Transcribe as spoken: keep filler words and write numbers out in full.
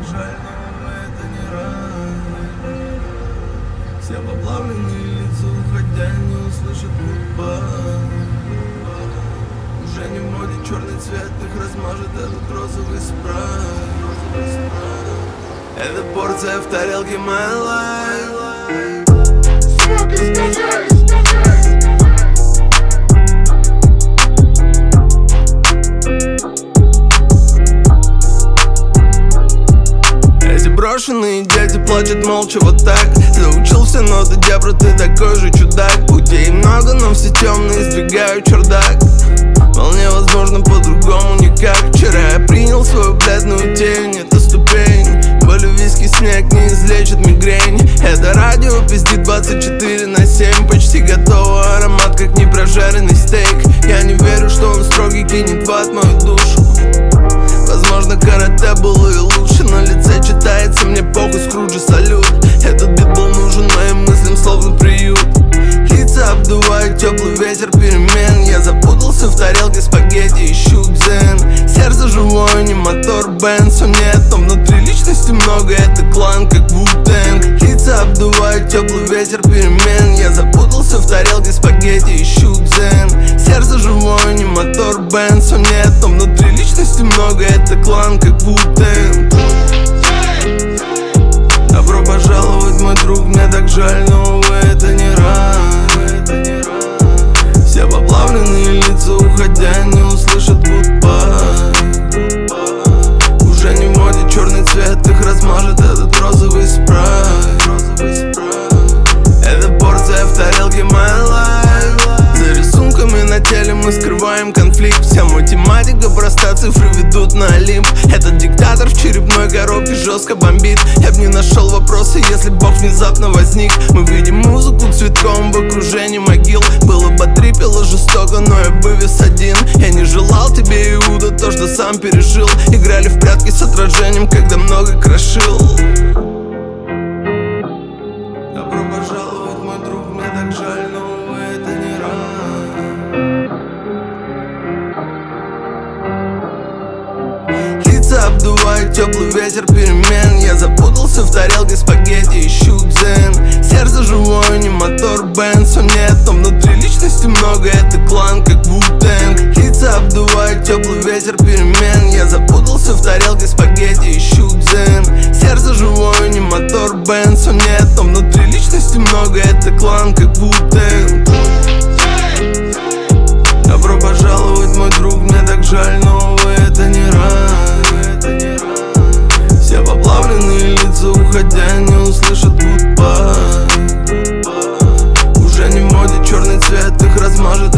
жаль, но это не рай. Все поплавленные лица, уходя, не услышат гудбай. Уже не в моде черный цвет, их размажет этот розовый спрайт. Это порция в тарелке my life. Сука, скажи! Брошенные дети плачут молча вот так. Заучил все ноты дябра, ты такой же чудак. Путей много, но все темные, сдвигаю чердак. Вполне возможно по-другому никак. Вчера я принял свою бледную тень. Это ступень, болью виски снег не излечит мигрень. Это радио пиздит двадцать четыре на семь. Почти готово, аромат как непрожаренный стейк. Я не верю, что он строгий кинет в ад мою душу. Возможно, карате было и лучше. На лице читается мне похуй, Скруджи салют. Этот бит был нужен моим мыслям, словно приют. Лица обдувает теплый ветер перемен. Я запутался в тарелке спагетти, ищу дзен. Сердце живое, не мотор Бенц. О нет, но внутри личности много, это клан, как Ву-Тэнг. Лица обдувает теплый ветер перемен. Я запутался в тарелке спагетти, ищу дзен. Сердце живое, не мотор Бенц. О нет, но внутри личности много, это клан, как Ву-Тэнг. Добро пожаловать, мой друг, мне так жаль, но увы, это не рай. Все поплавленные лица, уходя, не услышат гудбай. Уже не в моде черный цвет, их размажет этот розовый спрайт. Это порция в тарелке my life. За рисунками на теле мы скрываем конфликт. Вся математика проста, цифры ведут на Олимп. Этот диктатор в черепной коробке жестко бомбит. Я б не нашел вопроса, если Бог внезапно возник. Мы видим музыку цветком в окружении могил. Было бы трипело жестоко, но я бы вес один. Я не желал тебе, Иуда, то, что сам пережил. Играли в прятки с отражением, когда много крошил. Добро пожаловать, мой друг, мне так жаль, но увы, это не рай. Лица обдувает теплый ветер перемен. Я запутался в тарелке спагетти, ищу дзен. Сердце живое, не мотор Бенц. О нет, но внутри личности много, это клан, как Ву-Тэнг. Лица обдувает теплый ветер перемен. Я запутался в тарелке спагетти, ищу дзен. Сердце живое, не мотор Бенц. О нет, но внутри личности много, это клан, как Ву-Тэнг. Добро пожаловать, мой друг, мне так жаль, но увы, это не рай. Все поплавленные лица, уходя, не услышат гудбай. Уже не в моде черный цвет, их размажет